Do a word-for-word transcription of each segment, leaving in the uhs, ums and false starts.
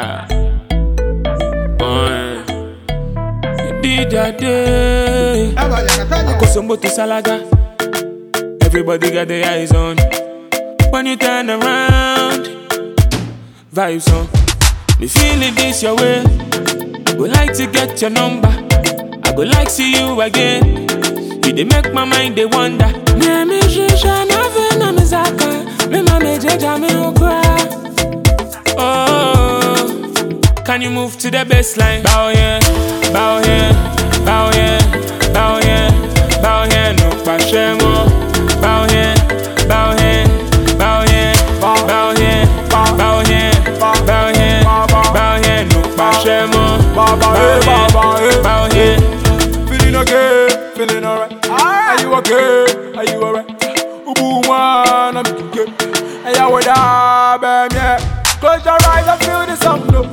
Yeah. Boy. You did that day. I got some to Salaga. Everybody got their eyes on. When you turn around, vibes on. Me feeling this your way. Would like to get your number. I go like see you again. You dey make my mind they wonder. Me me shisha nothing na me zaka. Me ma me jeja me okra. Oh, can you move to the baseline? Bow yeah, bow yeah, bow yeah, bow yeah, bow yeah. No pashemo. Bow yeah, bow yeah, bow yeah, bow yeah, bow yeah, bow yeah, bow yeah. No pashemo. Bow yeah. Feeling okay, feeling alright. Are you okay? Are you alright? Ubu one, I'm good. Hey, I would have been, yeah. Close your eyes and feel the sound, no.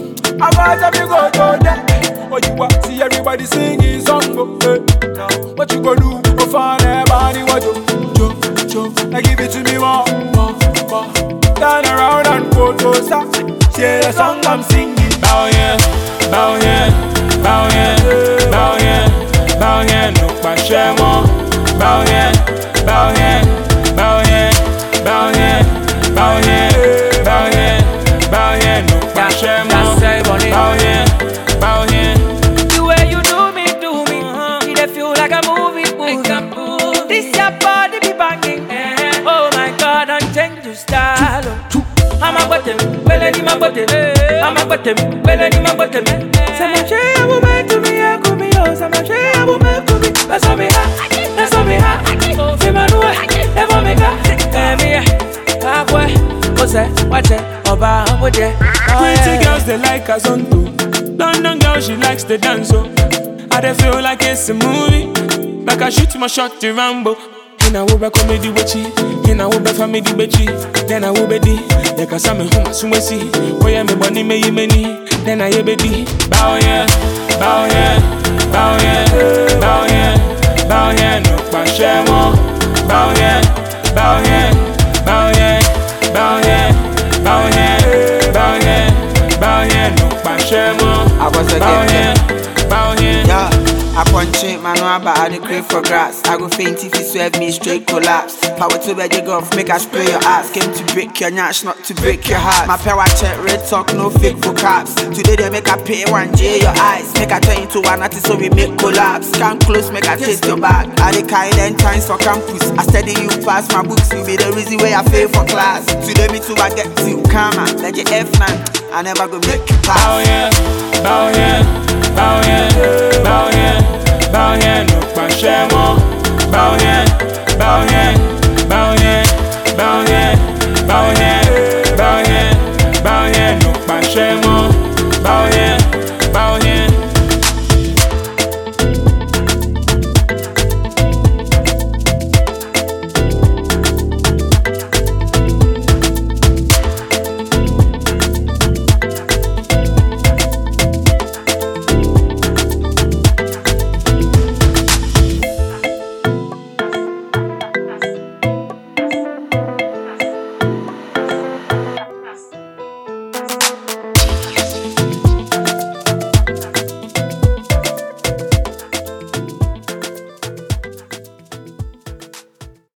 I watch if you go to there. What you want, see everybody singing song, no. Hey, now, what you gonna do? Go find everybody, what you do? Now give it to me more, more, more. Turn around and go to stop. Share the song I'm singing. Bow yeah, bow yeah, bow yeah, bow yeah, bow yeah. No pashemo. Bow yeah, bow yeah, bow yeah, bow yeah, bow yeah, bow yeah, bow yeah. No pashemo. Bow yeah, bow yeah. The way you do me, do me, it dey feel like a movie, movie. This your body be banging. Oh my God, don't change your style. I'm a bottom, belly my bottom. I'm a bottom, belly my bottom. Some shey I will make to me, I could be yours. Some shey I will make to me. That's how me ha, that's how me ha. Feel my new way, never make her. Me halfway, what's that? Watch it, oba, watch it. Pretty girls they like us on too. London girl she likes the dance so. I dey feel like it's a movie. Like I shoot my shot to Rambo. In a wobe comedy wechi, in a wobe family bechi. Then I wobe di, like I saw me home as soon as see. Oh yeah, me bunny me many. Then I yebe di. Bow yeah, bow yeah, bow yeah, bow yeah, bow yeah. No pashemo. Bow yeah, bow yeah, bow yeah, bow yeah, bow yeah, bow yeah, bow yeah. No pashemo. I was a bow girl. yeah, bow yeah. Yeah. I punch it, man, no about I dey crave for grass. I go faint if you swerve me, straight collapse. Power to bed, you go make I spray your ass. Came to break your nyash, not to break your heart. My power check, red talk, no fake for caps. Today they make I pay one J your eyes. Make I turn into one artist so we make collapse. Come close, make I taste your back. I dey carry them times for campus. I study you pass my books, you be the reason why I fail for class. Today me too, I get to come on, like your F nine. I never go make you pass. Bow yeah, bow yeah, bow yeah, bow yeah, bow yeah. No pashemo. Bow yeah, bow yeah,